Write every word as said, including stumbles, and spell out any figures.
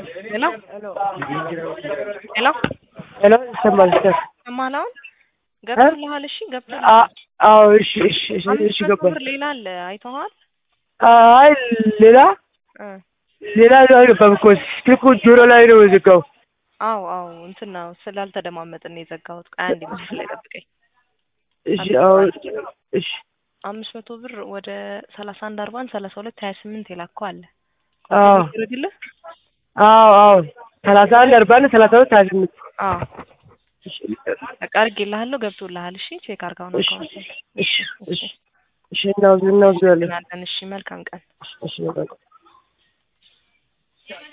Hello? Hello? Hello, ይሰማል ሰር ሰማላው ገብቶልሃል? እሺ ገብቶልሃል? አዎ እሺ እሺ እሺ ገባኝ። ሌላ አለ አይተኸዋል? አይ ሌላ እ ሌላ አይገባም እኮ ስልኩ ጆሮ ላይ ነው የዘጋው። አዎ አዎ እንትን ነው ስላልተደማመጥን ነው የዘጋሁት። ቆይ አንዴ መስመር ላይ ጠብቀኝ። እሺ አዎ እሺ አምስት መቶ ብር ወደ ሰላሳ አንድ አርባ ሰላሳ ሁለት ሀያ ስምንት የላከው አለ። አዎ ይደረግልህ? አዎ አዎ ሰላሳ አንድ አርባ ሰላሳ ሁለት ሀያ ስምንት አዎ በቃ አድርጌልሃለሁ። ገብቶልሃል? እሺ ቼክ አድርገው ነው አካውንት። እሺ እሺ እሺ እናውዝ እናውዝ ያለ እሺ መልካም ቀን። እሺ